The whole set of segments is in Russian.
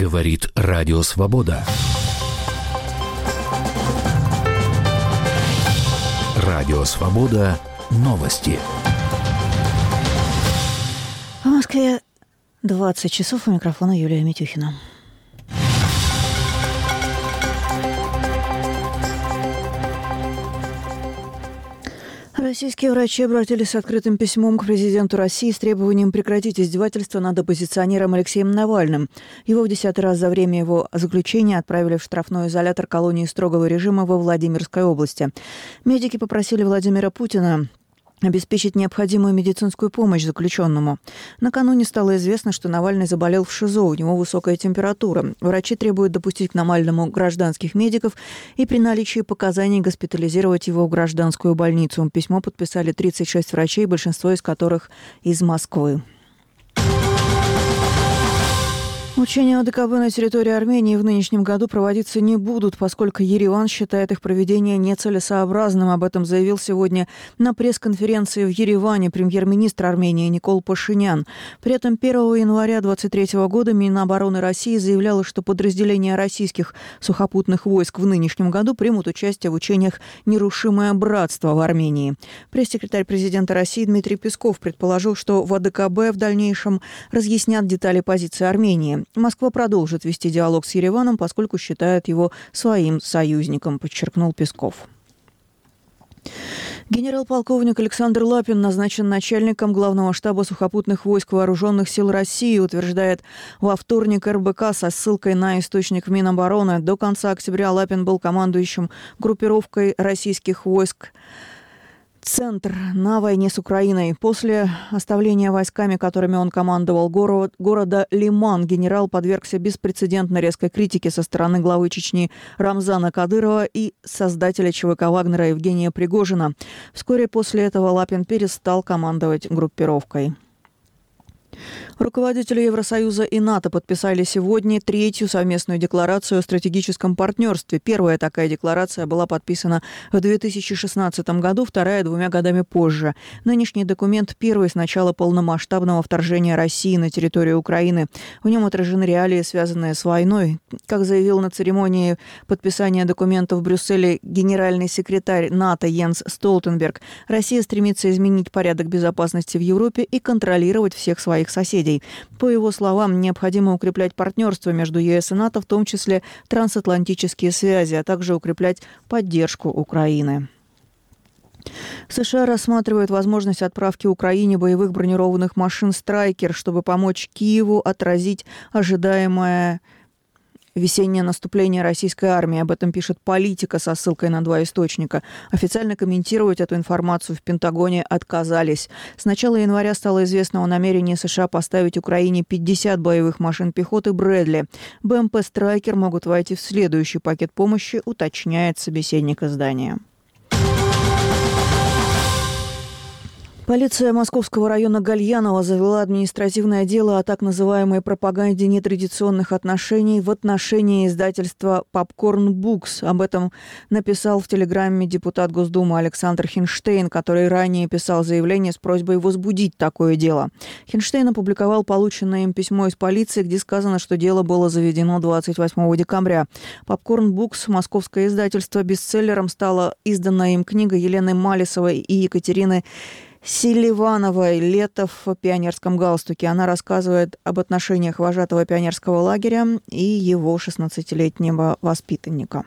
Говорит Радио Свобода. Радио Свобода. Новости. В Москве 20 часов. У микрофона Юлия Митюхина. Российские врачи обратились с открытым письмом к президенту России с требованием прекратить издевательства над оппозиционером Алексеем Навальным. Его в 10-й раз за время его заключения отправили в штрафной изолятор колонии строгого режима во Владимирской области. Медики попросили Владимира Путина обеспечить необходимую медицинскую помощь заключенному. Накануне стало известно, что Навальный заболел в ШИЗО, у него высокая температура. Врачи требуют допустить к Навальному гражданских медиков и при наличии показаний госпитализировать его в гражданскую больницу. Письмо подписали 36 врачей, большинство из которых из Москвы. Учения ОДКБ на территории Армении в нынешнем году проводиться не будут, поскольку Ереван считает их проведение нецелесообразным. Об этом заявил сегодня на пресс-конференции в Ереване премьер-министр Армении Никол Пашинян. При этом 1 января 2023 года Минобороны России заявляло, что подразделения российских сухопутных войск в нынешнем году примут участие в учениях «Нерушимое братство» в Армении. Пресс-секретарь президента России Дмитрий Песков предположил, что в ОДКБ в дальнейшем разъяснят детали позиции Армении. Москва продолжит вести диалог с Ереваном, поскольку считает его своим союзником, подчеркнул Песков. Генерал-полковник Александр Лапин назначен начальником Главного штаба сухопутных войск Вооруженных сил России, утверждает во вторник РБК со ссылкой на источник в Минобороны. До конца октября Лапин был командующим группировкой российских войск «Центр» на войне с Украиной. После оставления войсками, которыми он командовал, города Лиман, генерал подвергся беспрецедентно резкой критике со стороны главы Чечни Рамзана Кадырова и создателя ЧВК Вагнера Евгения Пригожина. Вскоре после этого Лапин перестал командовать группировкой. Руководители Евросоюза и НАТО подписали сегодня третью совместную декларацию о стратегическом партнерстве. Первая такая декларация была подписана в 2016 году, вторая 2 годами позже. Нынешний документ первый с начала полномасштабного вторжения России на территорию Украины. В нем отражены реалии, связанные с войной. Как заявил на церемонии подписания документа в Брюсселе генеральный секретарь НАТО Йенс Столтенберг, Россия стремится изменить порядок безопасности в Европе и контролировать всех своих соседей. По его словам, необходимо укреплять партнерство между ЕС и НАТО, в том числе трансатлантические связи, а также укреплять поддержку Украины. США рассматривают возможность отправки Украине боевых бронированных машин «Страйкер», чтобы помочь Киеву отразить ожидаемое весеннее наступление российской армии. Об этом пишет «Политика» со ссылкой на 2 источника. Официально комментировать эту информацию в Пентагоне отказались. С начала января стало известно о намерении США поставить Украине 50 боевых машин пехоты «Брэдли». БМП «Страйкер» могут войти в следующий пакет помощи, уточняет собеседник издания. Полиция Московского района Гальянова завела административное дело о так называемой пропаганде нетрадиционных отношений в отношении издательства «Попкорн Букс». Об этом написал в Телеграме депутат Госдумы Александр Хинштейн, который ранее писал заявление с просьбой возбудить такое дело. Хинштейн опубликовал полученное им письмо из полиции, где сказано, что дело было заведено 28 декабря. «Попкорн Букс» – московское издательство, бестселлером стала изданная им книга Елены Малисовой и Екатерины Селивановой «Лето в пионерском галстуке». Она рассказывает об отношениях вожатого пионерского лагеря и его 16-летнего воспитанника.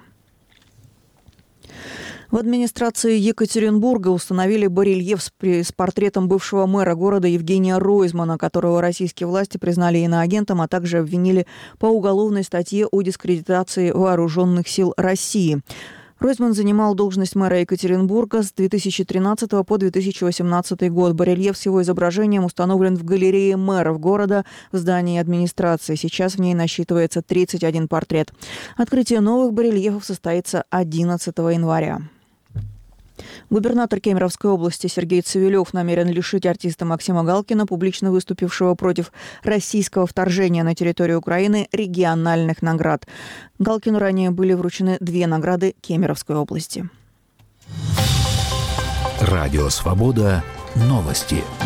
В администрации Екатеринбурга установили барельеф с портретом бывшего мэра города Евгения Ройзмана, которого российские власти признали иноагентом, а также обвинили по уголовной статье о дискредитации вооруженных сил России. Ройзман занимал должность мэра Екатеринбурга с 2013 по 2018 год. Барельеф с его изображением установлен в галерее мэров города в здании администрации. Сейчас в ней насчитывается 31 портрет. Открытие новых барельефов состоится 11 января. Губернатор Кемеровской области Сергей Цивилев намерен лишить артиста Максима Галкина, публично выступившего против российского вторжения на территорию Украины, региональных наград. Галкину ранее были вручены 2 награды Кемеровской области. Радио Свобода. Новости.